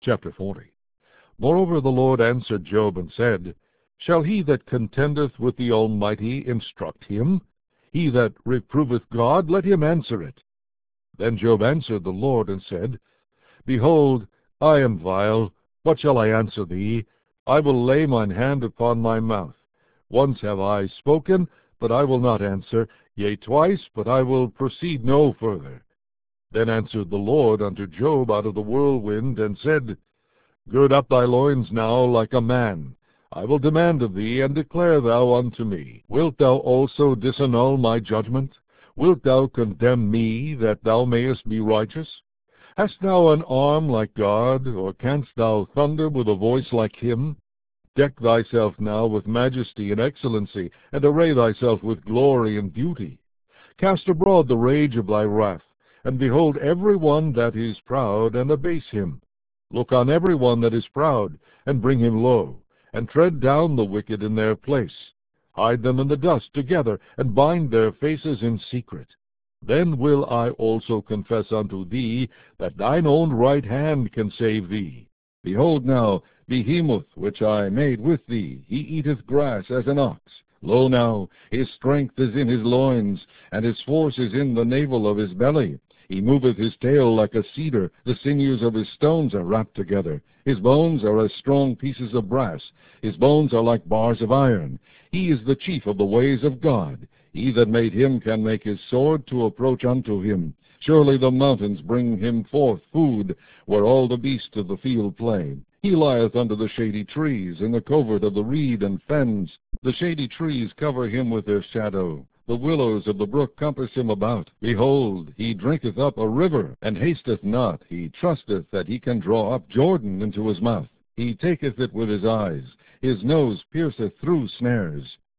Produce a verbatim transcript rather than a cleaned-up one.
Chapter forty. Moreover the Lord answered Job and said, Shall he that contendeth with the Almighty instruct him? He that reproveth God, let him answer it. Then Job answered the Lord and said, Behold, I am vile. What shall I answer thee? I will lay mine hand upon my mouth. Once have I spoken, but I will not answer, yea, twice, but I will proceed no further. Then answered the Lord unto Job out of the whirlwind, and said, Gird up thy loins now like a man. I will demand of thee, and declare thou unto me. Wilt thou also disannul my judgment? Wilt thou condemn me, that thou mayest be righteous? Hast thou an arm like God, or canst thou thunder with a voice like him? Deck thyself now with majesty and excellency, and array thyself with glory and beauty. Cast abroad the rage of thy wrath, and behold every one that is proud, and abase him. Look on every one that is proud, and bring him low, and tread down the wicked in their place. Hide them in the dust together, and bind their faces in secret. Then will I also confess unto thee, that thine own right hand can save thee. Behold now, Behemoth, which I made with thee, he eateth grass as an ox. Lo now, his strength is in his loins, and his force is in the navel of his belly. He moveth his tail like a cedar, the sinews of his stones are wrapped together. His bones are as strong pieces of brass, his bones are like bars of iron. He is the chief of the ways of God. He that made him can make his sword to approach unto him. Surely the mountains bring him forth food, where all the beasts of the field play. He lieth under the shady trees, in the covert of the reed and fens. The shady trees cover him with their shadow. The willows of the brook compass him about. Behold, he drinketh up a river, and hasteth not. He trusteth that he can draw up Jordan into his mouth. He taketh it with his eyes. His nose pierceth through snares.